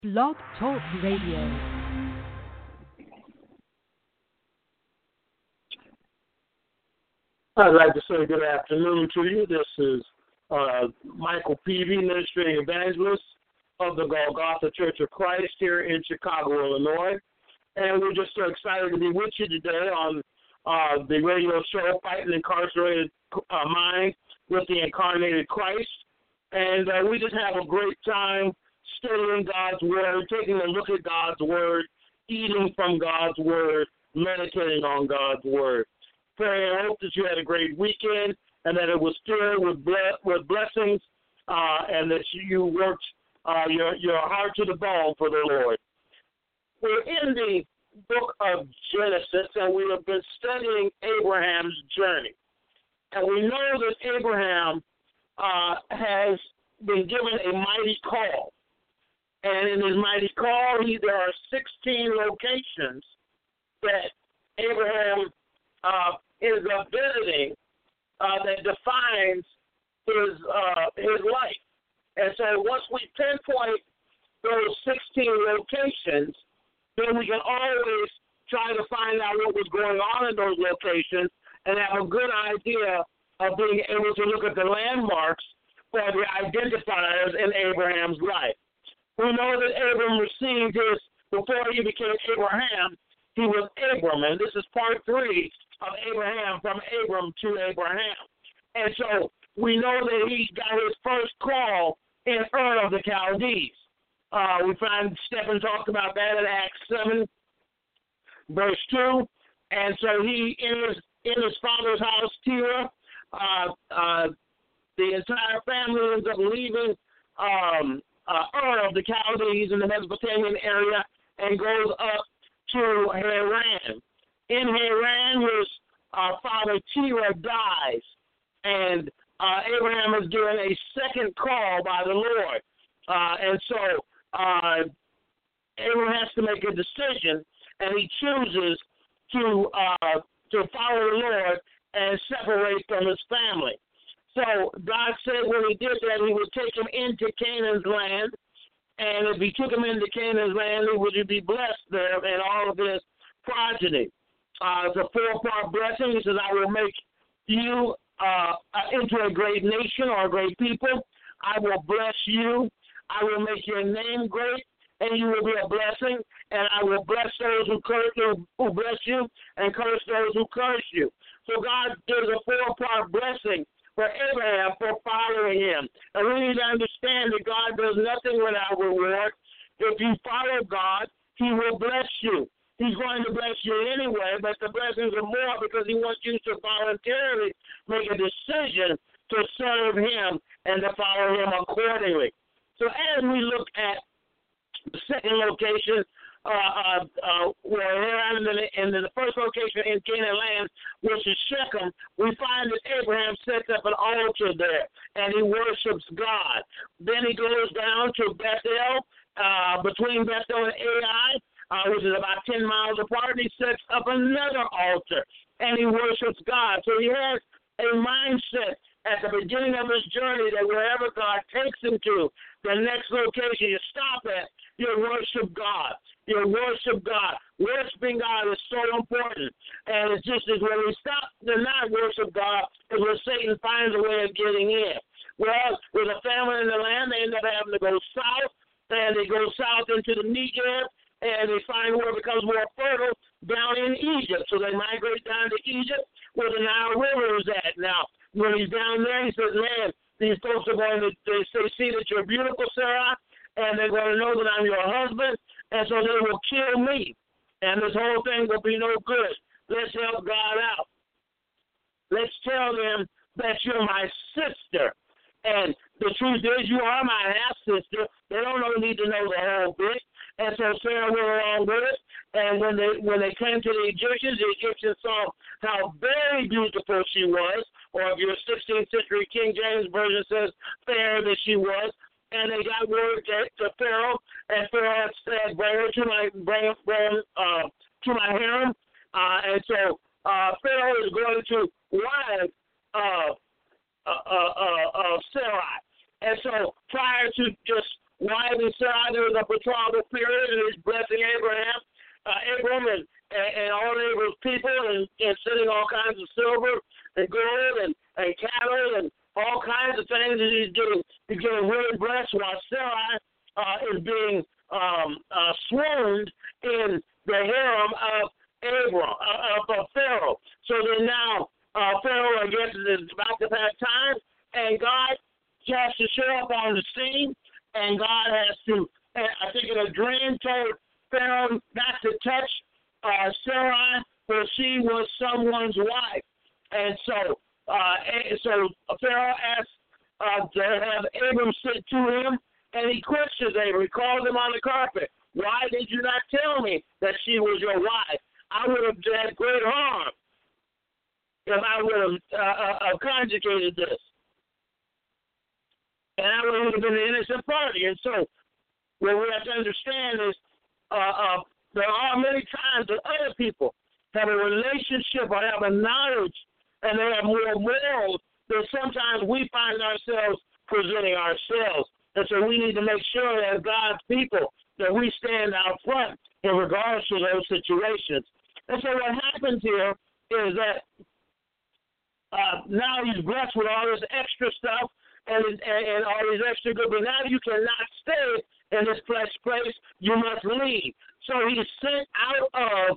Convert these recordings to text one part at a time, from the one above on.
Blog Talk Radio. I'd like to say good afternoon to you. This is Michael Peavy, Ministry Evangelist of the Golgotha Church of Christ here in Chicago, Illinois. And we're just so excited to be with you today on the radio show, Fighting Incarcerated Mind with the Incarnated Christ. And we just have a great time studying God's Word, taking a look at God's Word, eating from God's Word, meditating on God's Word. Pray and hope that you had a great weekend and that it was filled with blessings and that you worked your heart to the bone for the Lord. We're in the book of Genesis, and we have been studying Abraham's journey. And we know that Abraham has been given a mighty call. And in his mighty call, there are 16 locations that Abraham is visiting that defines his life. And so once we pinpoint those 16 locations, then we can always try to find out what was going on in those locations and have a good idea of being able to look at the landmarks for the identifiers in Abraham's life. We know that Abram received before he became Abraham, he was Abram, and this is part 3 of Abraham, from Abram to Abraham. And so we know that he got his first call in Ur of the Chaldees. We find Stephen talked about that in Acts 7, verse 2. And so he, in his father's house, Terah, the entire family ends up leaving Ur of the Chaldees in the Mesopotamian area and goes up to Haran. In Haran, his father Terah dies, and Abraham is given a second call by the Lord. And so Abraham has to make a decision, and he chooses to follow the Lord and separate from his family. So God said when he did that, he would take him into Canaan's land, and if he took him into Canaan's land, he would be blessed there and all of his progeny. It's a 4-part blessing. He says, I will make you into a great nation or a great people. I will bless you. I will make your name great, and you will be a blessing. And I will bless those who bless you and curse those who curse you. So God gives a 4-part blessing for Abraham for following him. And we need to understand that God does nothing without reward. If you follow God, he will bless you. He's going to bless you anyway, but the blessings are more because he wants you to voluntarily make a decision to serve him and to follow him accordingly. So as we look at the second location, in the first location in Canaan land, which is Shechem, we find that Abraham sets up an altar there, and he worships God. Then he goes down to Bethel, between Bethel and Ai, which is about 10 miles apart, and he sets up another altar, and he worships God. So he has a mindset at the beginning of his journey that wherever God takes him to, the next location you stop at, you worship God. You worship God. Worshiping God is so important. And it's just as when we stop to not worship God, is when Satan finds a way of getting in. Well, with a family in the land, they end up having to go south, and they go south into the Negev, and they find where it becomes more fertile down in Egypt. So they migrate down to Egypt, where the Nile River is at. Now, when he's down there, he says, man, these folks are going to see that you're beautiful, Sarah, and they're going to know that I'm your husband, and so they will kill me, and this whole thing will be no good. Let's help God out. Let's tell them that you're my sister. And the truth is, you are my half-sister. They don't need to know the whole bit. And so Sarah went along with it. And when they came to the Egyptians saw how very beautiful she was, or if your 16th century King James Version says fair that she was. And they got word to Pharaoh, and Pharaoh said, "Bring her to my harem." And so Pharaoh is going to wife Sarai. And so prior to just why we said there was a tribal period, and he's blessing Abram and all Abram's people, and sending all kinds of silver and gold and cattle and all kinds of things that he's getting really blessed, while Sarai is being swooned in the harem of Pharaoh. So then now Pharaoh, I guess, is about to have time, and God has to show up on the scene, and God has to, I think in a dream, told Pharaoh not to touch Sarai, for she was someone's wife. And so Pharaoh asked to have Abram sit to him, and he questions Abram. He calls him on the carpet. Why did you not tell me that she was your wife? I would have had great harm if I would have conjugated this. And I would have been the innocent party. And so what we have to understand is there are many times that other people have a relationship or have a knowledge and they have more morals than sometimes we find ourselves presenting ourselves. And so we need to make sure that as God's people that we stand out front in regards to those situations. And so what happens here is that now he's blessed with all this extra stuff and all these extra good, but now you cannot stay in this place. You must leave. So he's sent out of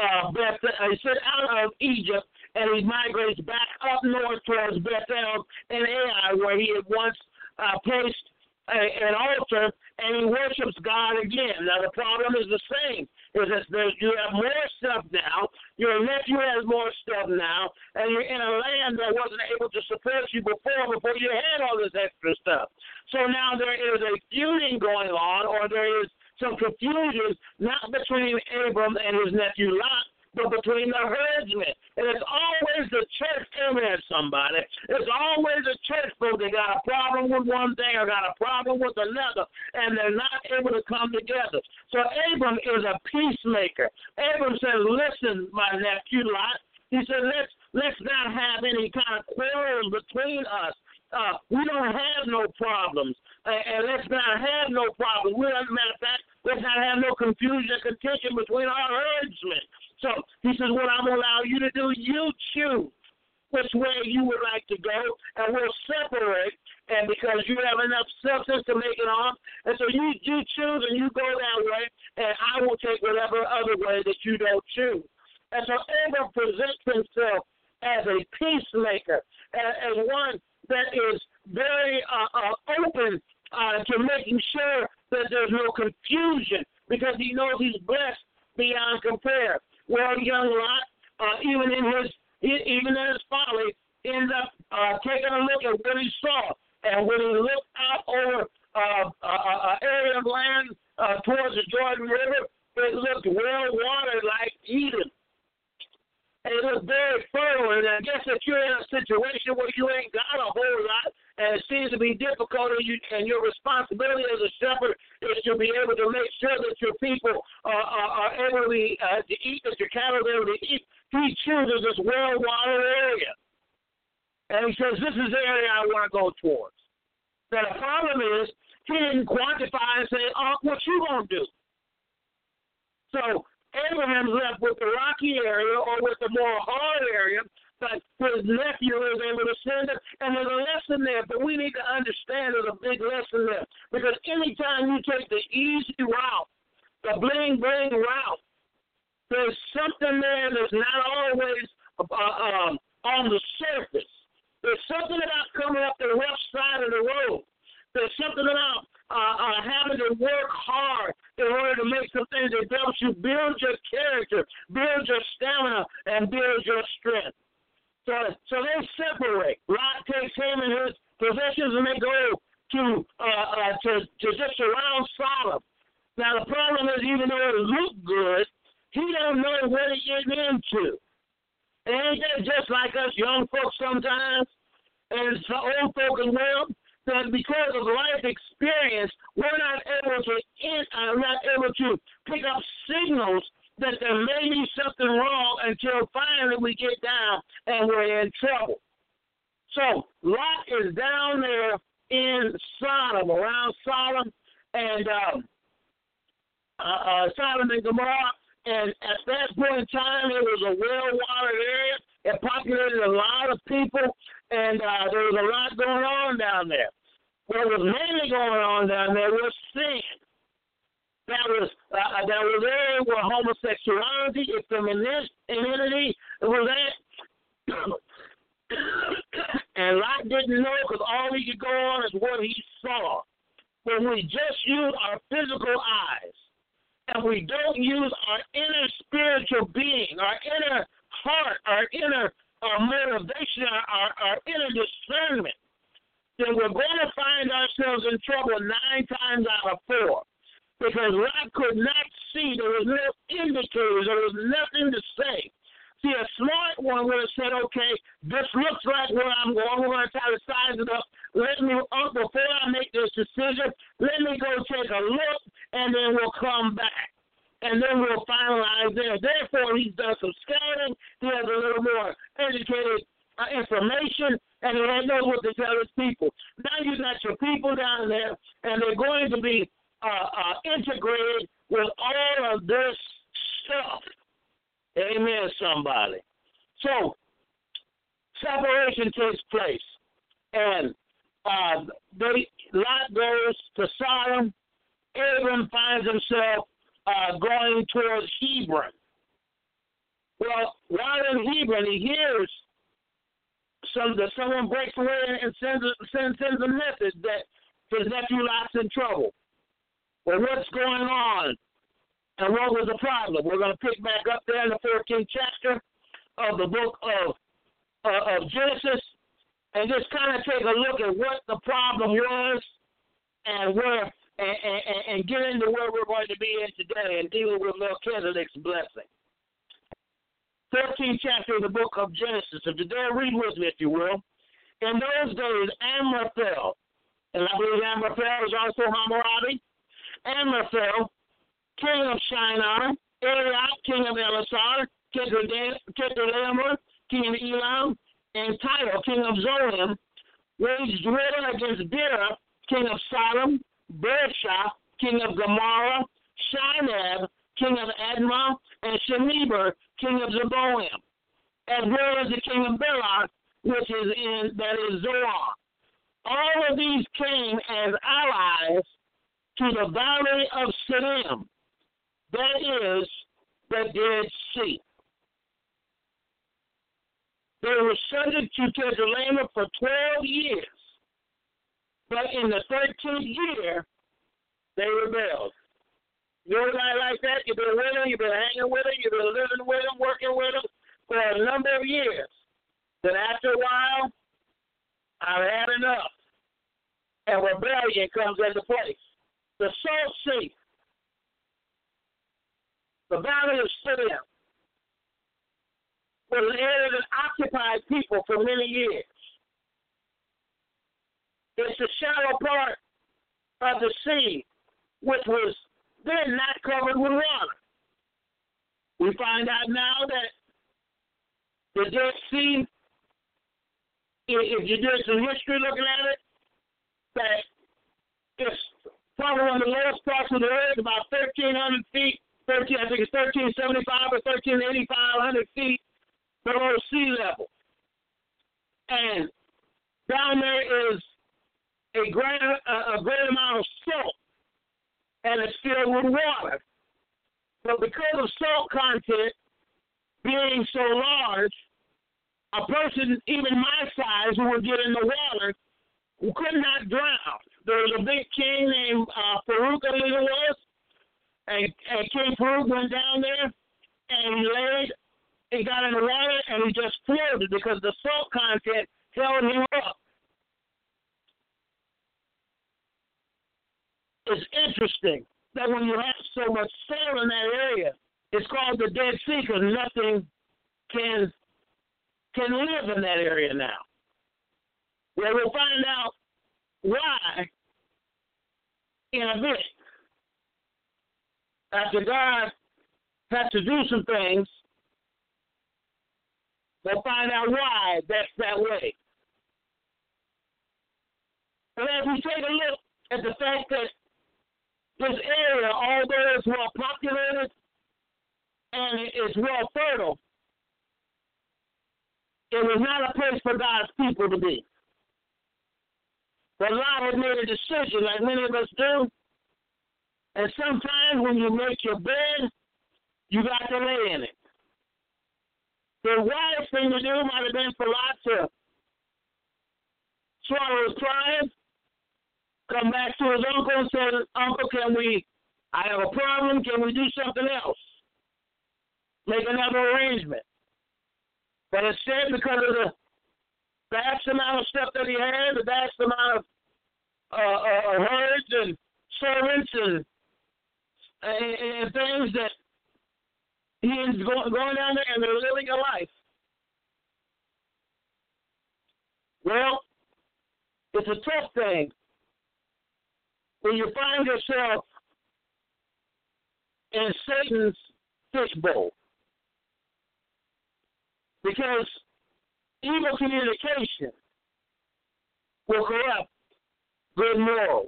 Egypt, and he migrates back up north towards Bethel and Ai, where he had once placed an altar, and he worships God again. Now, the problem is the same, is that you have more stuff now, your nephew has more stuff now, and you're in a land that wasn't able to support you before you had all this extra stuff. So now there is a feuding going on, or there is some confusion, not between Abram and his nephew Lot, but between the herdsmen. And it's always the church, amen, somebody. It's always the church folk that got a problem with one thing or got a problem with another, and they're not able to come together. So Abram is a peacemaker. Abram says, listen, my nephew Lot, he said, let's not have any kind of quarrels between us. We don't have no problems, and let's not have no problems. Matter of fact, let's not have no confusion and contention between our herdsmen. So he says, what I'm going to allow you to do, you choose which way you would like to go, and we'll separate, and because you have enough substance to make it on, and so you choose and you go that way, and I will take whatever other way that you don't choose. And so Abram presents himself as a peacemaker, as one that is very open to making sure that there's no confusion, because he knows he's blessed beyond compare. Well, young Lot, even in his folly, ends up taking a look at what he saw, and when he looked out over an area of land towards the Jordan River, it looked well watered like Eden. And it looked very fertile, and I guess if you're in a situation where you ain't got a whole lot, and it seems to be difficult, and your responsibility as a shepherd is to be able to make sure that your people are able to eat, that your cattle are able to eat. He chooses this well-watered area. And he says, this is the area I want to go towards. Now, the problem is, he didn't quantify and say, what you going to do? So Abraham's left with the rocky area or with the more hard area, but his nephew is able to send it, and there's a lesson there, but we need to understand there's a big lesson there, because anytime you take the easy route, the bling-bling route, there's something there that's not always on the surface. There's something about coming up the rough side of the road. There's something about having to work hard in order to make some things that helps you build your character, build your stamina, and build your strength. So they separate. Lot takes him and his possessions, and they go to just around Sodom. Now the problem is, even though it looked good, he don't know what he is into. And ain't that just like us young folks sometimes, and old folk as well? That because of life experience, we're not able to pick up signals that there may be something wrong until finally we get down and we're in trouble. So Lot is down there in Sodom, around Sodom, and Sodom and Gomorrah, and at that point in time, it was a well-watered area. It populated a lot of people, and there was a lot going on down there. What was mainly going on down there was sin. That was there where homosexuality, effeminity was at. And Lot didn't know because all he could go on is what he saw. When we just use our physical eyes and we don't use our inner spiritual being, our inner heart, our inner motivation, our inner discernment, then we're going to find ourselves in trouble 9 times out of 4. Because Lot could not see. There was no indicators. There was nothing to say. See, a smart one would have said, okay, this looks like where I'm going. We're going to try to size it up. Before I make this decision, let me go take a look, and then we'll come back. And then we'll finalize there. Therefore, he's done some scouting. He has a little more educated information, and he knows what to tell his people. Now you got your people down there, and they're going to be integrated with all of this stuff. Amen, somebody. So, separation takes place. And Lot goes to Sodom. Abram finds himself going towards Hebron. Well, while in Hebron, he hears someone breaks away and sends a message that his nephew Lot's in trouble. Well, what's going on? And what was the problem? We're going to pick back up there in the 14th chapter of the book of Genesis and just kind of take a look at what the problem was and and get into where we're going to be in today and dealing with Melchizedek's blessing. 13th chapter of the book of Genesis. If you dare read with me, if you will. In those days, Amraphel, and I believe Amraphel is also Hammurabi, Amraphel, king of Shinar, Arioch, king of Elasar, Chedorlaomer, king of Elam, and Tyre, king of Zorim, waged war against Bera, king of Sodom, Bersha, king of Gomorrah, Shinab, king of Admah, and Shemeber, king of Zeboim, as well as the king of Bela, which is Zoar. All of these came as allies to the valley of Siddim, that is the Dead Sea. They were subject to Chedorlaomer for 12 years, but in the 13th year, they rebelled. You know a guy like that? You've been with him, you've been hanging with him, you've been living with him, working with him for a number of years. Then after a while, I've had enough. And rebellion comes into place. The Salt Sea, the Valley of Siddim, was an area that occupied people for many years. It's the shallow part of the sea, which was then not covered with water. We find out now that the Dead Sea, if you did some history looking at it, that it's probably one of the lowest parts of the earth, about 1,300 feet, I think it's 1,375 or 1,385 feet below sea level. And down there is a great amount of salt, and it's filled with water. But because of salt content being so large, a person even my size who would get in the water could not drown. There was a big king named Farouk, I believe it was, and King Farouk went down there, and he got in the water, and he just floated because the salt content held him up. It's interesting that when you have so much salt in that area, it's called the Dead Sea because nothing can live in that area now. Well, we'll find out why in a bit. After God had to do some things, we'll find out why that's that way. But as we take a look at the fact that this area, although it's well populated and it's well fertile, it was not a place for God's people to be. But Lot had made a decision, like many of us do. And sometimes when you make your bed, you got to lay in it. The wisest thing to do might have been for Lot to swallow his pride, come back to his uncle and say, Uncle, I have a problem, can we do something else? Make another arrangement. But instead, because of the vast amount of stuff that he had, the vast amount of herds and servants and things that he is going down there and they're living a life. Well, it's a tough thing when you find yourself in Satan's fishbowl. Because evil communication will corrupt good morals.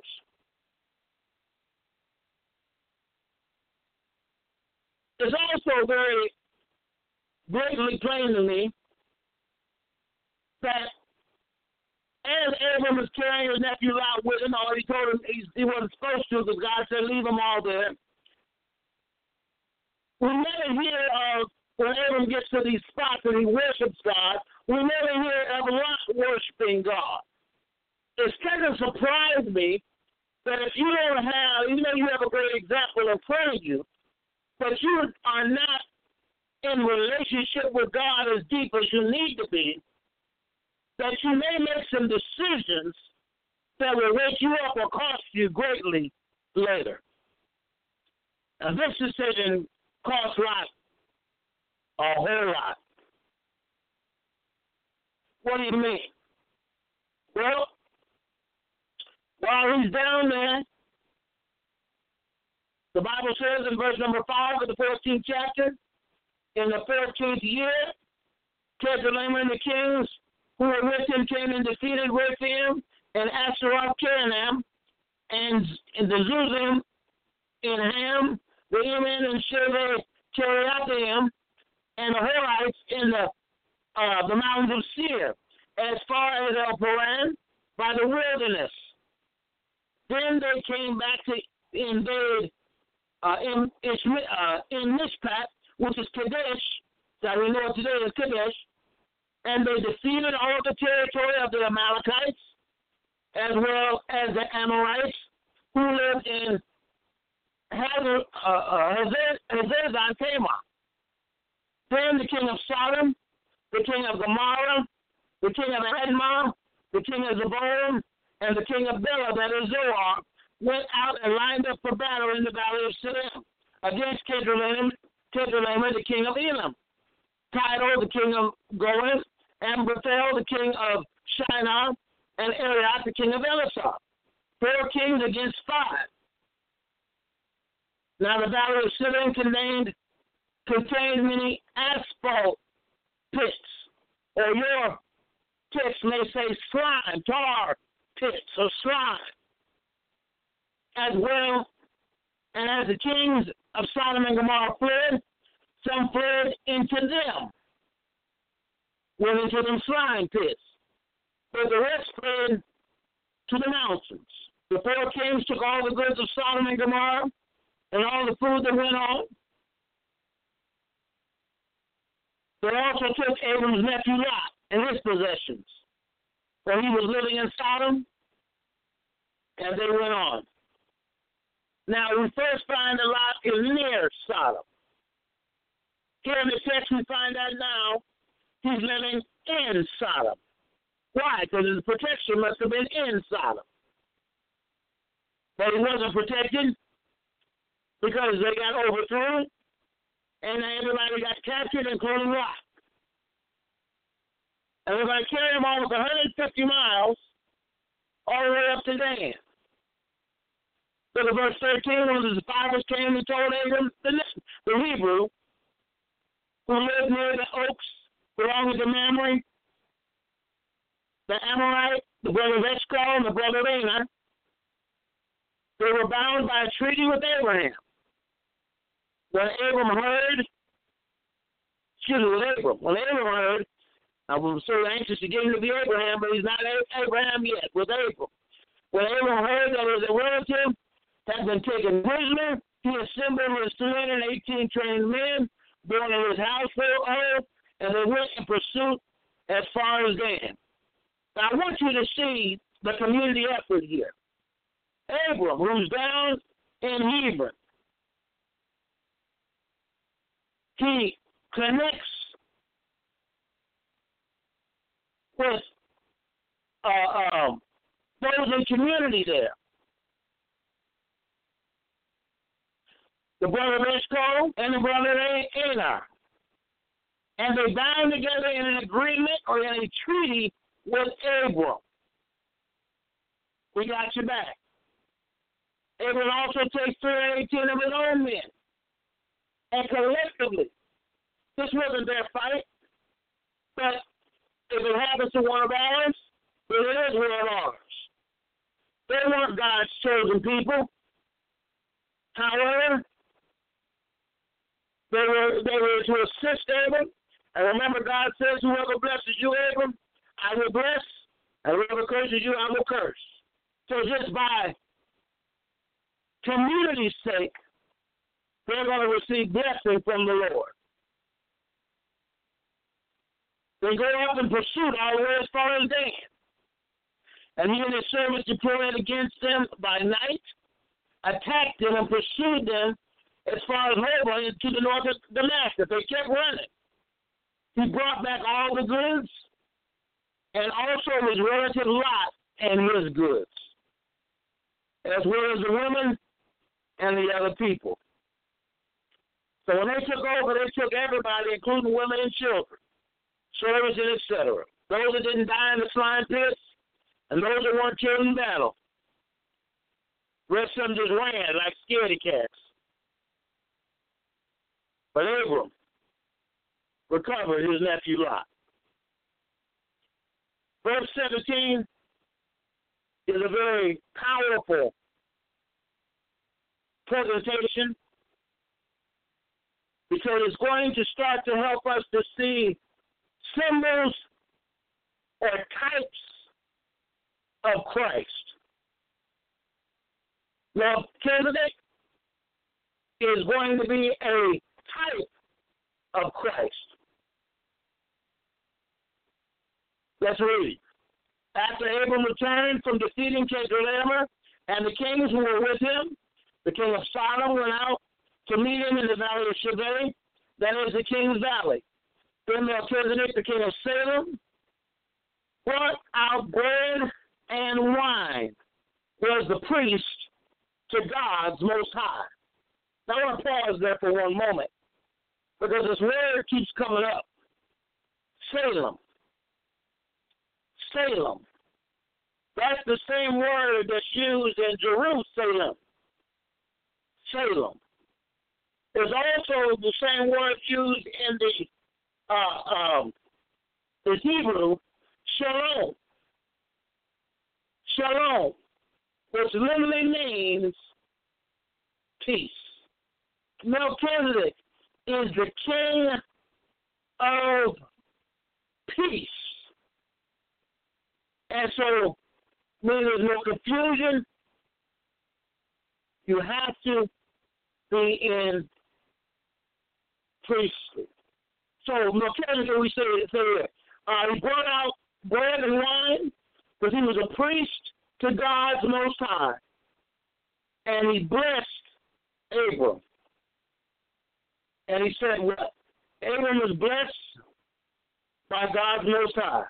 It's also very greatly plain to me that as Abram was carrying his nephew Lot with him, or he told him he wasn't supposed to because God said leave them all there. We never hear of when Abram gets to these spots and he worships God, we never hear of Lot worshiping God. It's kind of surprised me that if you don't have, even though you have a great example in front of you, but you are not in relationship with God as deep as you need to be, that you may make some decisions that will wake you up or cost you greatly later. Now, this decision cost Lot a whole lot. What do you mean? Well, while he's down there, the Bible says in verse number 5 of the 14th chapter, in the 14th year, Kedorlaomer and the kings who were with him came and defeated with him, and Asheroth Karnaim, and the Zuzim in Ham, the Eman and Sheva Kiriathaim, and the Horites in the mountains of Seir, as far as El Paran, by the wilderness. Then they came back to invade in Mishpat, which is Kadesh, that we know today as Kadesh, and they defeated all the territory of the Amalekites, as well as the Amorites, who lived in Hazazon Tamar. Then the king of Sodom, the king of Gomorrah, the king of Admah, the king of Zeboim, and the king of Bela, that is Zoar, went out and lined up for battle in the valley of Siddim against Kedorlaomer, the king of Elam, Tidal, the king of Goen, and Bethel, the king of Shinar, and Ariat, the king of Elisah. 4 kings against 5. Now the valley of Siddim contained many asphalt pits, or your pits may say slime, tar pits, or slime, as well. And as the kings of Sodom and Gomorrah fled, some fled into them, went into them slime pits, but the rest fled to the mountains. The 4 kings took all the goods of Sodom and Gomorrah and all the food that went on. They also took Abram's nephew Lot and his possessions, for he was living in Sodom, and they went on. Now, we first find that Lot is near Sodom. Here in the text, we find out now he's living in Sodom. Why? Because his protection must have been in Sodom. But he wasn't protected because they got overthrown, and everybody got captured, including Lot. And we're going to carry him almost 150 miles all the way up to Dan. So the verse 13, when the fathers came and told Abram, the Hebrew, who lived near the oaks belonging to Mamre, the Amorite, the brother of Eshcol, and the brother of Aner, They were bound by a treaty with Abraham. When Abram heard, I was so anxious to get him to be Abraham, but he's not Abraham yet, with Abram. When Abram heard that his relative had been taken prisoner, he assembled his 318 trained men, born in his household, and they went in pursuit as far as Dan. Now, I want you to see the community effort here. Abram, who's down in Hebron, he connects with those in community there. The brother Eshcol and the brother Anar. And they bound together in an agreement or in a treaty with Abram. We got your back. Abram also takes 318 of his own men. And collectively, this wasn't their fight, but if it happens to one of ours, then it is one of ours. They weren't God's chosen people. However, they were to assist Abram. And remember, God says, whoever blesses you, Abram, I will bless, and whoever curses you, I will curse. So just by community's sake, they're going to receive blessing from the Lord. They go up in pursuit all the way as far as Dan. And he and his servants deployed against them by night, attacked them, and pursued them as far as Hobah to the north of Damascus. They kept running. He brought back all the goods and also his relative Lot and his goods, as well as the women and the other people. So when they took over, they took everybody, including women and children, servants, and etc. Those that didn't die in the slime pits, and those that weren't killed in battle. The rest of them just ran like scaredy cats. But Abram recovered his nephew Lot. Verse 17 is a very powerful presentation because it's going to start to help us to see symbols or types of Christ. Now, Melchizedek is going to be a type of Christ. Let's read. After Abram returned from defeating Kedorlaomer and the kings who were with him, the king of Sodom went out to meet him in the valley of Shaveh, that is the king's valley. Then Melchizedek, the king of Salem, brought out bread and wine, was the priest to God's Most High. Now I want to pause there for one moment, because this word keeps coming up. Salem. Salem. That's the same word that's used in Jerusalem. Salem. There's also the same word used in the Hebrew, shalom. Shalom, which literally means peace. Melchizedek is the king of peace. And so, when there's no confusion, you have to be in priesthood. So, Melchizedek, we say here, he brought out bread and wine because he was a priest to God's Most High. And he blessed Abram. And he said, well, Abram was blessed by God's Most High,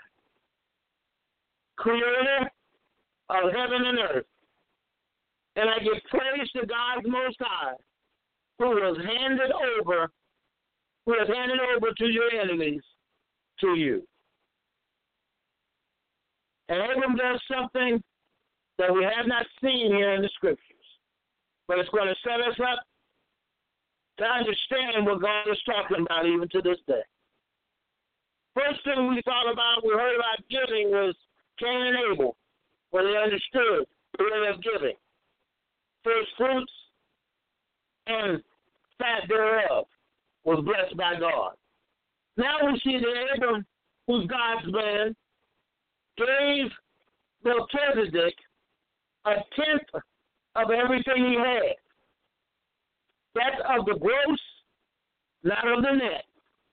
creator of heaven and earth. And I give praise to God's Most High, who has handed over to your enemies, to you. And Abram does something that we have not seen here in the Scriptures, but it's going to set us up to understand what God is talking about even to this day. First thing we heard about giving was Cain and Abel, where they understood the way of giving. first fruits, and fat thereof was blessed by God. Now we see that Abram, who's God's man, gave Melchizedek a tenth of everything he had. That's of the gross, not of the net.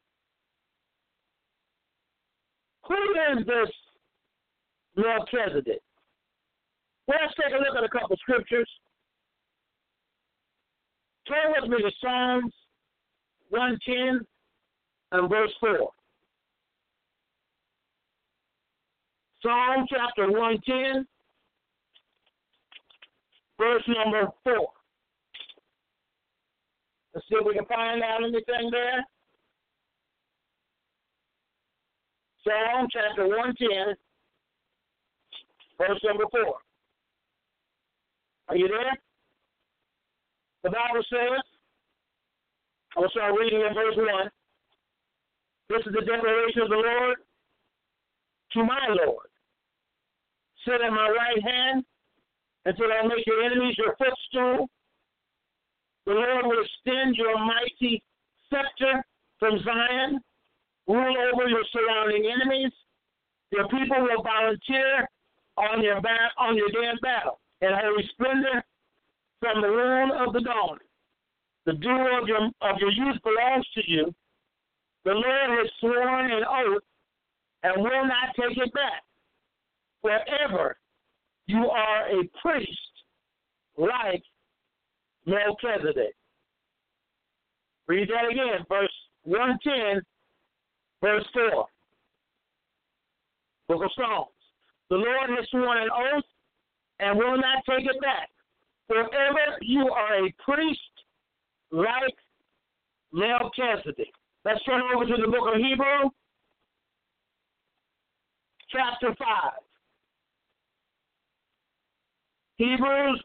Who is this Melchizedek? Well, let's take a look at a couple scriptures. Turn with me to Psalms 110 and verse 4. Psalm chapter 110, verse number 4. Let's see if we can find out anything there. Psalm chapter 110, verse number 4. Are you there? The Bible says, I'll start reading in verse 1. This is the declaration of the Lord to my Lord. Sit at my right hand until I make your enemies your footstool. The Lord will extend your mighty scepter from Zion, rule over your surrounding enemies. Your people will volunteer on your day of battle, and holy splendor from the wound of the dawn. The dew of your youth belongs to you. The Lord has sworn an oath and will not take it back. Forever you are a priest like Melchizedek. Read that again, verse 110, verse 4. Book of Psalms. The Lord has sworn an oath and will not take it back. Forever you are a priest like Melchizedek. Let's turn over to the book of Hebrews, chapter 5. Hebrews,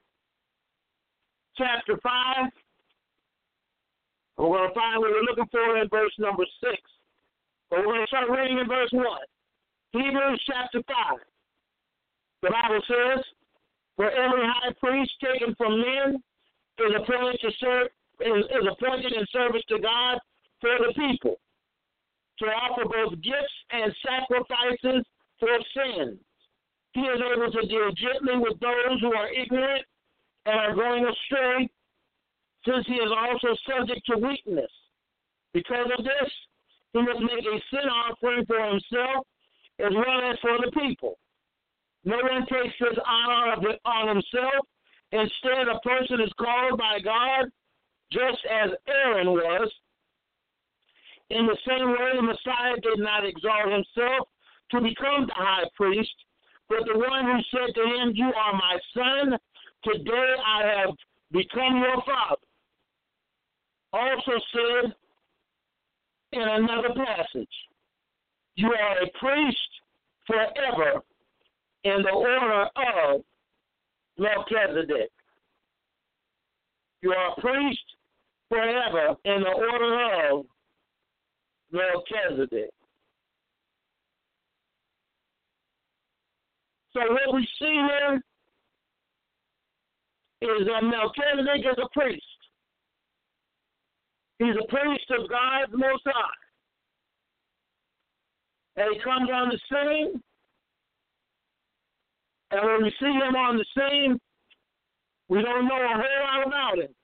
chapter 5. We're going to find what we're looking for in verse number 6. But we're going to start reading in verse 1. Hebrews, chapter 5. The Bible says, for every high priest taken from men is appointed in service to God for the people, to offer both gifts and sacrifices for sins. He is able to deal gently with those who are ignorant and are going astray, since he is also subject to weakness. Because of this, he must make a sin offering for himself as well as for the people. No one takes this honor on himself. Instead, a person is called by God, just as Aaron was. In the same way, the Messiah did not exalt himself to become the high priest, but the one who said to him, you are my son, today I have become your father, also said in another passage, you are a priest forever in the order of Melchizedek. You are a priest forever in the order of Melchizedek. So what we see here is that Melchizedek is a priest. He's a priest of God Most High. And he comes on the scene, and when we see him on the scene, we don't know a whole lot about him,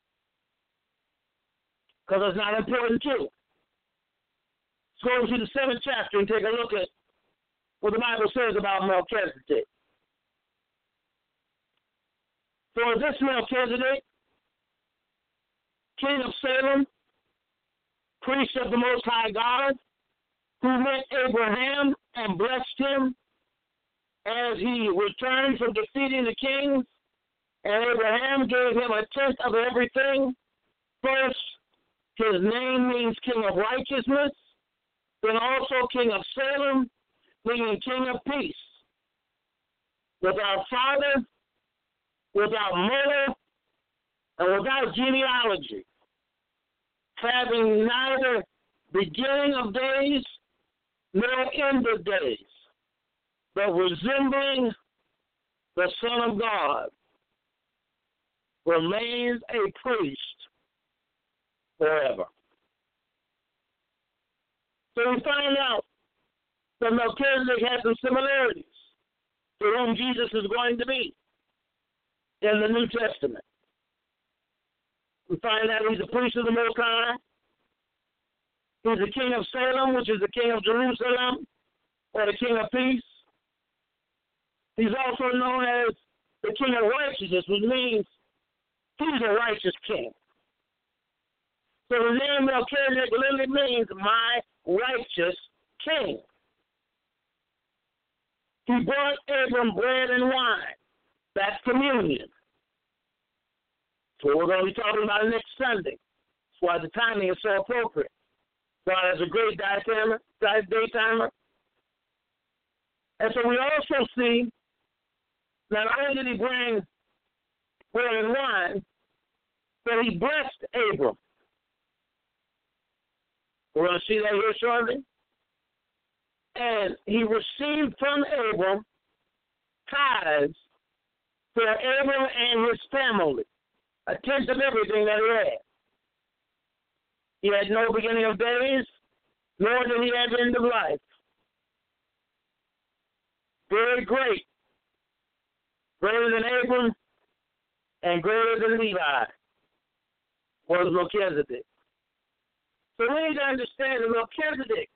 because it's not important too. Let's go to the 7th chapter and take a look at what the Bible says about Melchizedek. For this Melchizedek, king of Salem, priest of the Most High God, who met Abraham and blessed him as he returned from defeating the kings, and Abraham gave him a tenth of everything. First, his name means King of Righteousness, then also King of Salem, meaning King of Peace. Without father, without mother, and without genealogy, having neither beginning of days nor end of days, but resembling the Son of God, remains a priest forever. So we find out that Melchizedek has some similarities to whom Jesus is going to be in the New Testament. We find out he's a priest of the Most High. He's the king of Salem, which is the king of Jerusalem, or the king of peace. He's also known as the king of righteousness, which means he's a righteous king. So the name Melchizedek literally means my righteous king. He brought Abram bread and wine. That's communion. So we're going to be talking about it next Sunday. That's why the timing is so appropriate. God has a great daytimer. And so we also see not only did he bring bread and wine, but he blessed Abram. We're going to see that here shortly. And he received from Abram tithes for Abram and his family, a tenth of everything that he had. He had no beginning of days, nor did he have end of life. Very great. Greater than Abram and greater than Levi was Melchizedek. So we need to understand that Melchizedek,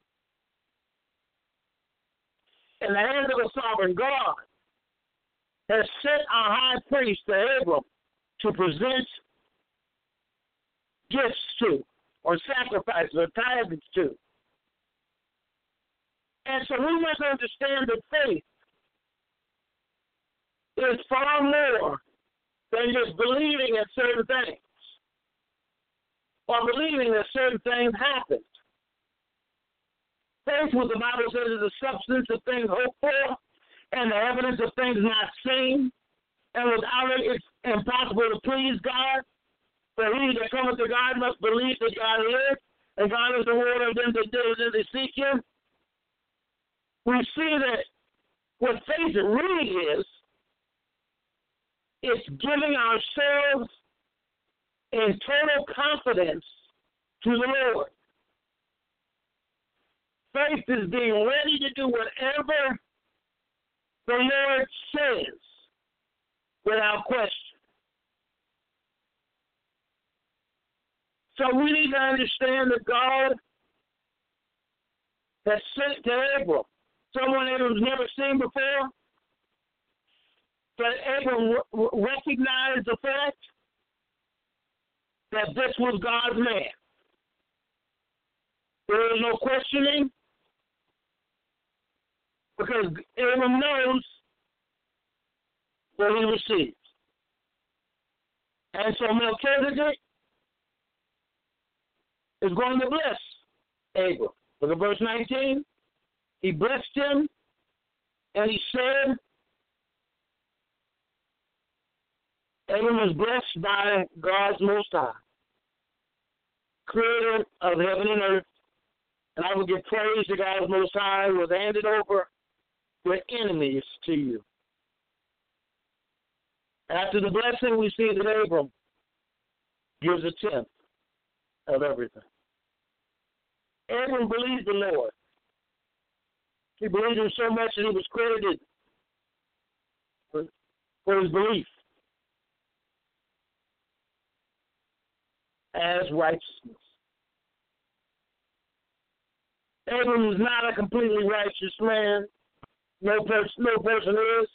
in the hands of a sovereign God, has set a high priest to Abram to present gifts to, or sacrifices, or tithes to. And so we must understand that faith is far more than just believing in certain things, or believing that certain things happen. Faith, what the Bible says, is the substance of things hoped for and the evidence of things not seen. And without it, it's impossible to please God. For he that cometh to God must believe that God is, and God is the reward of them that diligently seek him. We see that what faith really is, it's giving ourselves in total confidence to the Lord. Faith is being ready to do whatever the Lord says without question. So we need to understand that God has sent to Abram someone Abram's never seen before, but Abram recognized the fact that this was God's man. There was no questioning, because Abram knows what he receives. And so Melchizedek is going to bless Abram. Look at verse 19. He blessed him, and he said, Abram was blessed by God's Most High, creator of heaven and earth, and I will give praise to God's Most High, who has handed over your enemies to you. After the blessing, we see that Abram gives a tenth of everything. Abram believed the Lord. He believed him so much that he was credited for his belief as righteousness. Abram is not a completely righteous man. No person is.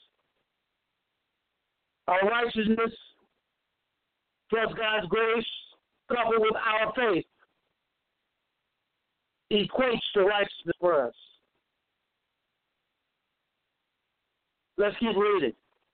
Our righteousness, plus God's grace, coupled with our faith, equates to righteousness for us. Let's keep reading.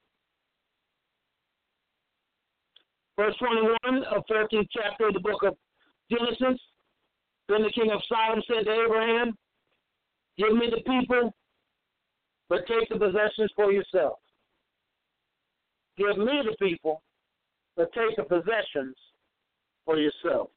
Verse 21 of 13th chapter of the book of Genesis. Then the king of Sodom said to Abraham, give me the people, but take the possessions for yourself. Give me the people, but take the possessions for yourself.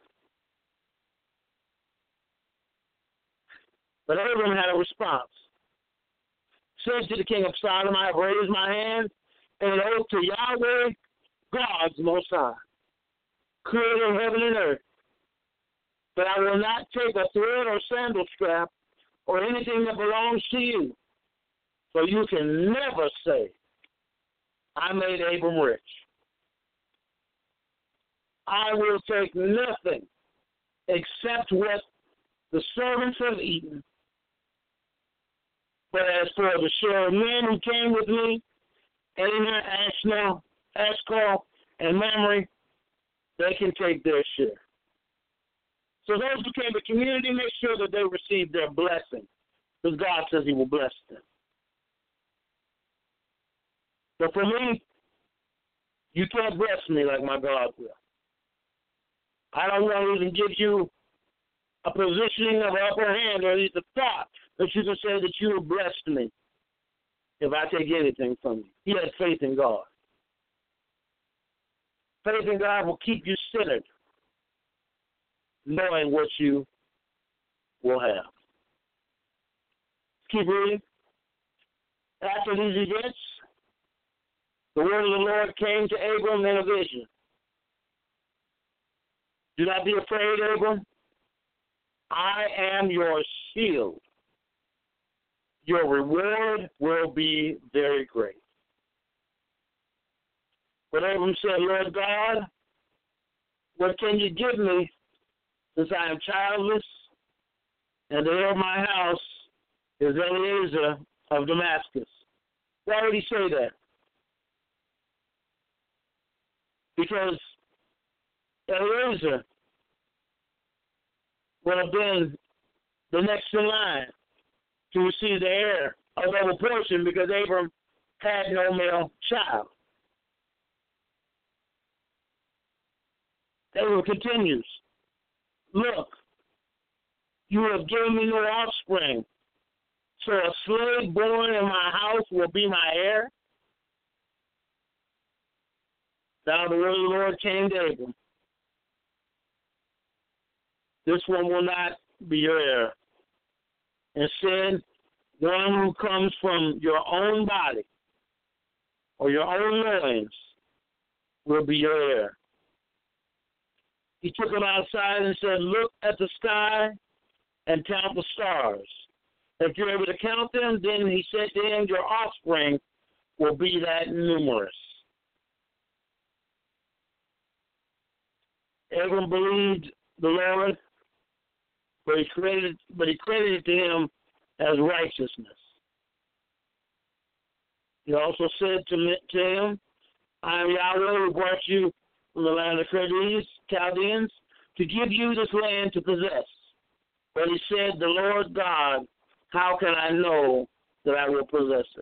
But Abraham had a response. Said to the king of Sodom, I have raised my hand in an oath to Yahweh, God's Most High, creator of heaven and earth. But I will not take a thread or sandal strap or anything that belongs to you. So you can never say, I made Abram rich. I will take nothing except what the servants have eaten. But as for the share of men who came with me, Aner, Eshcol, and Mamre, they can take their share. So those who came to community, make sure that they receive their blessing, because God says he will bless them. But for me, you can't bless me like my God will. I don't want to even give you a positioning of upper hand or at least a thought that you can say that you have blessed me if I take anything from you. He has faith in God. Faith in God will keep you centered, knowing what you will have. Keep reading. After these events, the word of the Lord came to Abram in a vision. Do not be afraid, Abram. I am your shield. Your reward will be very great. But Abram said, Lord God, what can you give me since I am childless, and the heir of my house is Eliezer of Damascus? Why would he say that? Because Eliezer would have been the next in line to receive the heir of double portion because Abram had no male child. Abram continues, look, you have given me no offspring, so a slave born in my house will be my heir. Now the word of the Lord came to Abram. This one will not be your heir. Instead, one who comes from your own body or your own loins will be your heir. He took him outside and said, look at the sky and count the stars. If you're able to count them, then he said to him, your offspring will be that numerous. Abram believed the Lord, but he credited to him as righteousness. He also said to him, I am Yahweh who brought you from the land of Chaldeans to give you this land to possess. But he said, the Lord God, how can I know that I will possess it?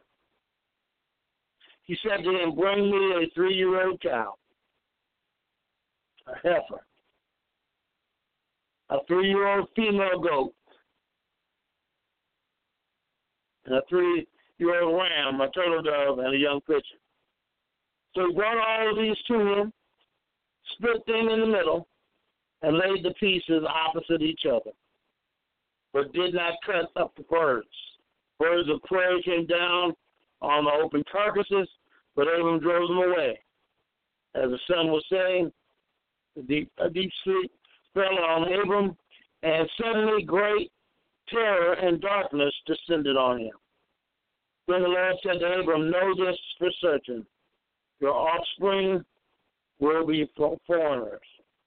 He said to him, bring me a 3-year-old cow, a heifer, a 3-year-old female goat, and a 3-year-old ram, a turtle dove, and a young pigeon. So he brought all of these to him, split them in the middle, and laid the pieces opposite each other, but did not cut up the birds. Birds of prey came down on the open carcasses, but Abram drove them away. As the sun was setting, a deep sleep fell on Abram, and suddenly great terror and darkness descended on him. Then the Lord said to Abram, know this for certain, your offspring will be foreigners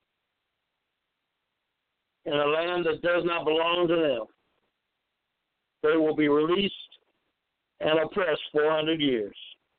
in a land that does not belong to them. They will be released and oppressed 400 years.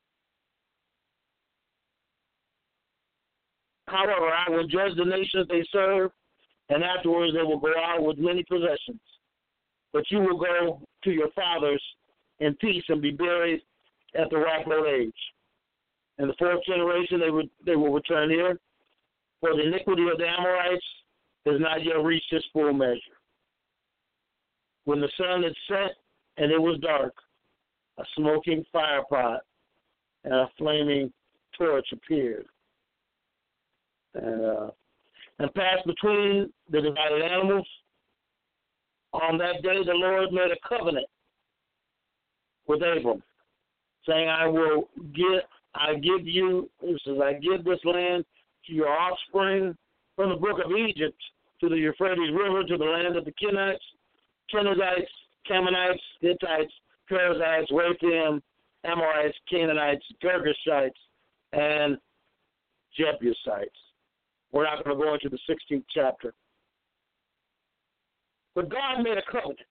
However, I will judge the nations they serve, and afterwards they will go out with many possessions. But you will go to your fathers in peace and be buried at the ripe old age. In the 4th generation they will return here, for the iniquity of the Amorites has not yet reached its full measure. When the sun had set and it was dark, a smoking firepot and a flaming torch appeared and passed between the divided animals. On that day the Lord made a covenant with Abram, saying, I will I give you, it says, I give this land to your offspring from the brook of Egypt to the Euphrates River to the land of the Kenites, Kenizzites, Canaanites, Hittites, Perizzites, Rephaim, Amorites, Canaanites, Girgashites, and Jebusites. We're not going to go into the 16th chapter. But God made a covenant.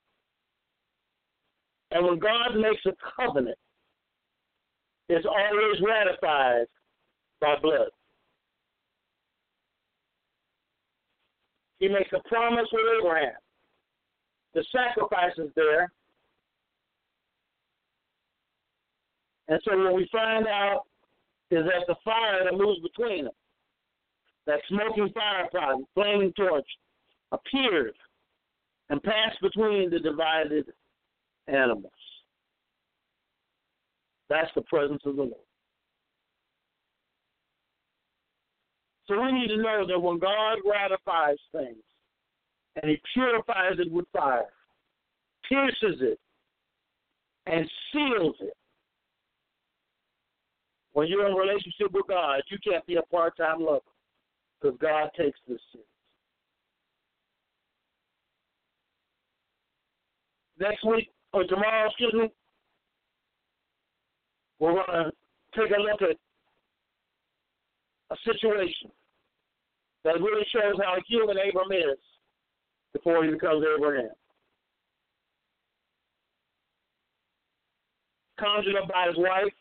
And when God makes a covenant, it's always ratified by blood. He makes a promise with Abraham. The sacrifice is there. And so what we find out is that the fire that moves between them, that smoking fire pot, flaming torch, appeared and passed between the divided animals. That's the presence of the Lord. So we need to know that when God ratifies things and he purifies it with fire, pierces it, and seals it, when you're in a relationship with God, you can't be a part-time lover because God takes this serious. Next week, or tomorrow, we're going to take a look at a situation that really shows how human Abram is before he becomes Abraham. Conjured up by his wife,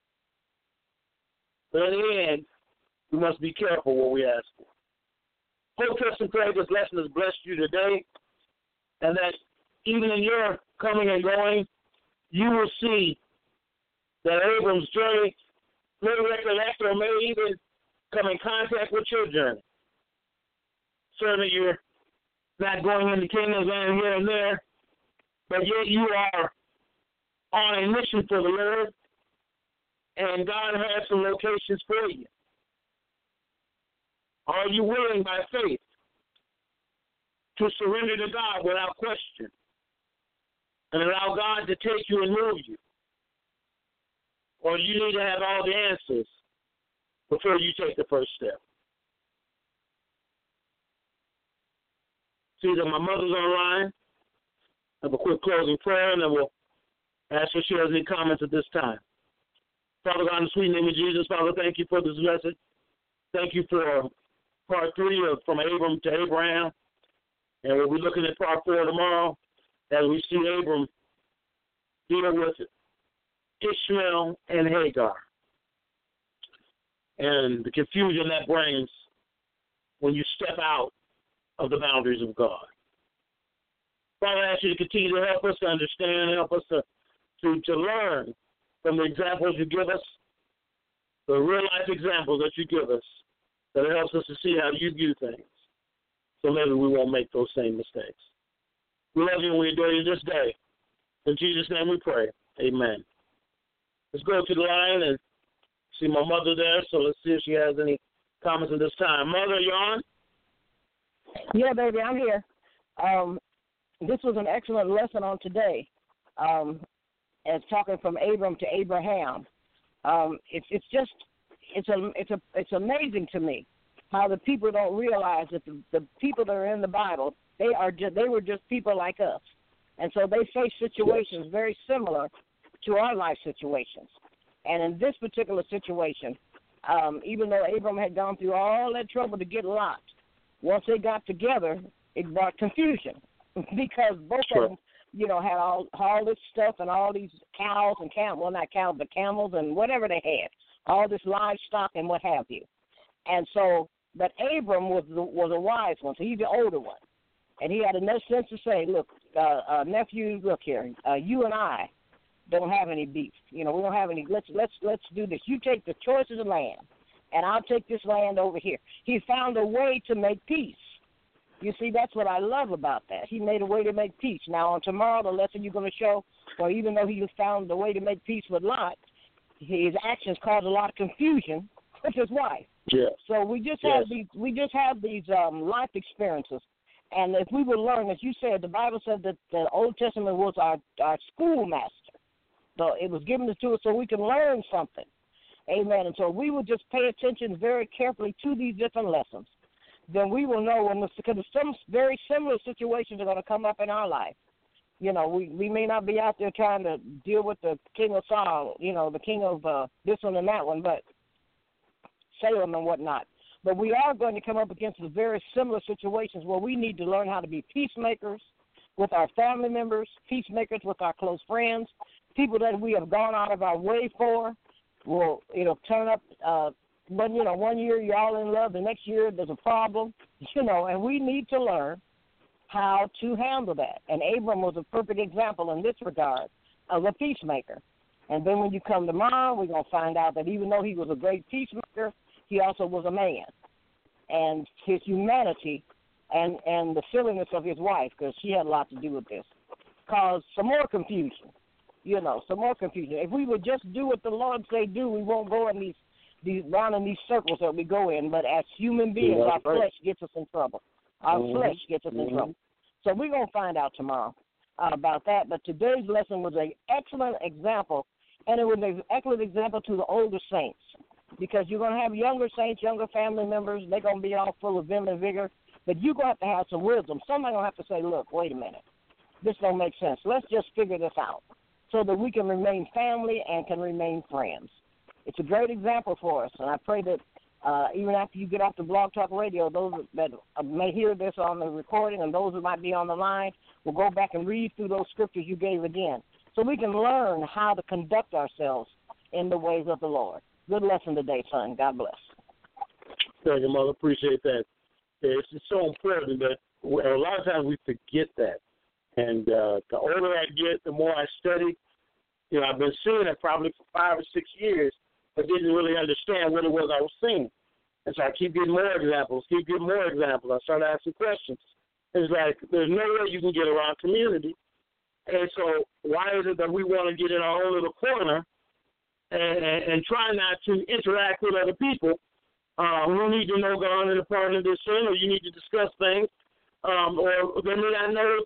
but in the end, we must be careful what we ask for. Hope, trust, and pray this lesson has blessed you today, and that even in your coming and going, you will see that Abram's journey may recollect or may even come in contact with your journey. Certainly you're not going into Canaan's land here and there, but yet you are on a mission for the Lord, and God has some locations for you. Are you willing by faith to surrender to God without question and allow God to take you and move you? Or do you need to have all the answers before you take the first step? See that my mother's online. I have a quick closing prayer, and then we'll ask if she has any comments at this time. Father God, in the sweet name of Jesus, Father, thank you for this message. Thank you for part 3 of From Abram to Abraham. And we'll be looking at part 4 tomorrow as we see Abram deal with Ishmael and Hagar and the confusion that brings when you step out of the boundaries of God. Father, I ask you to continue to help us to understand, help us to learn from the examples you give us, the real-life examples that you give us, that it helps us to see how you view things, so maybe we won't make those same mistakes. We love you and we adore you this day. In Jesus' name we pray. Amen. Let's go to the line and see my mother there, so let's see if she has any comments at this time. Mother, you on? Yeah, baby, I'm here. This was an excellent lesson on today. As talking from Abram to Abraham, it's amazing to me how the people don't realize that the people that are in the Bible, they were just people like us, and so they face situations very similar to our life situations. And in this particular situation, even though Abram had gone through all that trouble to get Lot, once they got together, it brought confusion because both of them, had all this stuff and all these cows and camels and whatever they had, all this livestock and what have you. And so, but Abram was a wise one, so he's the older one. And he had enough sense to say, look, nephew, look here, you and I don't have any beef. We don't have any, let's do this. You take the choice of the land, and I'll take this land over here. He found a way to make peace. You see, that's what I love about that. He made a way to make peace. Now, on tomorrow, the lesson you're going to show, well, even though he found a way to make peace with Lot, his actions caused a lot of confusion with his wife. Yeah. So we just have these life experiences, and if we would learn, as you said, the Bible said that the Old Testament was our schoolmaster. So it was given to us so we can learn something. Amen. And so we will just pay attention very carefully to these different lessons. Then we will know because some very similar situations are going to come up in our life. You know, we may not be out there trying to deal with the king of Saul, you know, the king of this one and that one, but Salem and whatnot. But we are going to come up against the very similar situations where we need to learn how to be peacemakers with our family members, peacemakers with our close friends, people that we have gone out of our way for. Will, you know, turn up, but, you know, 1 year you're all in love, the next year there's a problem, you know, and we need to learn how to handle that. And Abram was a perfect example in this regard of a peacemaker. And then when you come tomorrow, we're going to find out that even though he was a great peacemaker, he also was a man. And his humanity and the silliness of his wife, because she had a lot to do with this, caused some more confusion. You know, some more confusion. If we would just do what the Lord say do, we won't go in these round in these circles that we go in. But as human beings, our flesh gets us in trouble. Our flesh gets us in trouble. So we're going to find out tomorrow about that. But today's lesson was an excellent example, and it was an excellent example to the older saints, because you're going to have younger saints, younger family members. They're going to be all full of vim and vigor, but you're going to have some wisdom. Somebody's going to have to say, look, wait a minute. This don't make sense. Let's just figure this out, so that we can remain family and can remain friends. It's a great example for us, and I pray that even after you get off the Blog Talk Radio, those that may hear this on the recording and those who might be on the line will go back and read through those scriptures you gave again, so we can learn how to conduct ourselves in the ways of the Lord. Good lesson today, son. God bless. Thank you, Mother. Appreciate that. It's so important that a lot of times we forget that. And the older I get, the more I study. You know, I've been seeing it probably for 5 or 6 years, but didn't really understand what it was I was seeing. And so I keep getting more examples, I start asking questions. It's like there's no way you can get around community. And so why is it that we want to get in our own little corner and try not to interact with other people who need to know God and the pardon of their sin, or you need to discuss things, or they may not know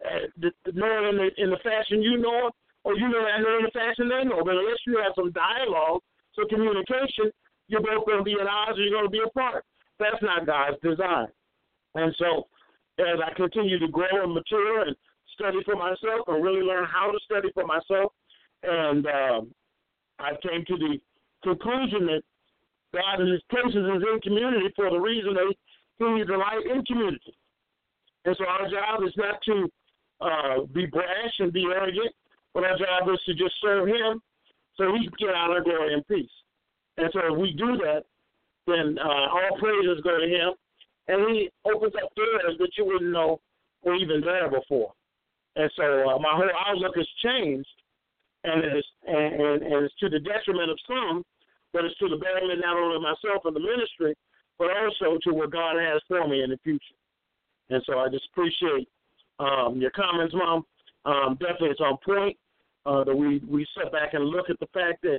in the fashion you know, or you may not know in the fashion they know. But unless you have some dialogue, some communication, you're both going to be at odds, or you're going to be apart. That's not God's design. And so as I continue to grow and mature and study for myself and really learn how to study for myself, and I came to the conclusion that God in his places is in community for the reason that he needs a light in community. And so our job is not to be brash and be arrogant, but our job is to just serve him so he can get honor, glory, and peace. And so if we do that, then all praises go to him, and he opens up doors that you wouldn't know were even there before. And so my whole outlook has changed, and it's to the detriment of some, but it's to the betterment not only of myself and the ministry, but also to what God has for me in the future. And so I just appreciate your comments, Mom. Definitely it's on point that we sit back and look at the fact that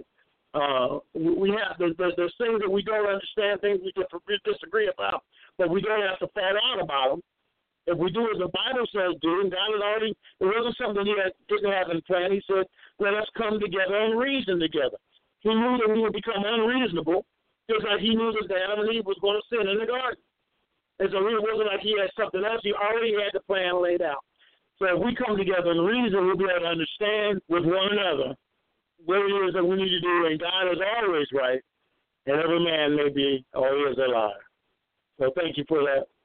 we have there's things that we don't understand, things we disagree about, but we don't have to fall out about them. If we do as the Bible says do, and God had already, it wasn't something he didn't have in plan. He said, let us come together and reason together. He knew that we would become unreasonable, just like he knew that Adam and Eve was going to sin in the garden. And so it wasn't like he had something else. He already had the plan laid out. So if we come together and reason, we'll be able to understand with one another what it is that we need to do. And God is always right, and every man may be or is a liar. So thank you for that.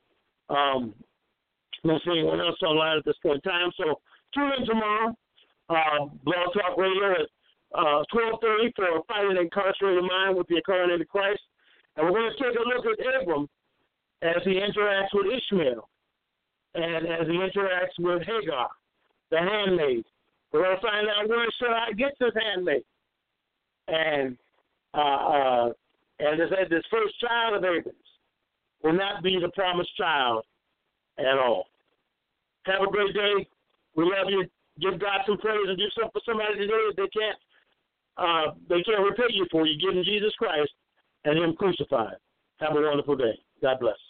I don't see anyone else online at this point in time. So tune in tomorrow, Blog Talk Radio at 12:30 for Fighting an Incarcerated Mind with the Incarnated Christ. And we're going to take a look at Abram as he interacts with Ishmael and as he interacts with Hagar, the handmaid. We're going to find out where should I get this handmaid. And this first child of Abram's will not be the promised child at all. Have a great day. We love you. Give God some praise and do something for somebody today that they can't repay you for. You give them Jesus Christ and him crucified. Have a wonderful day. God bless.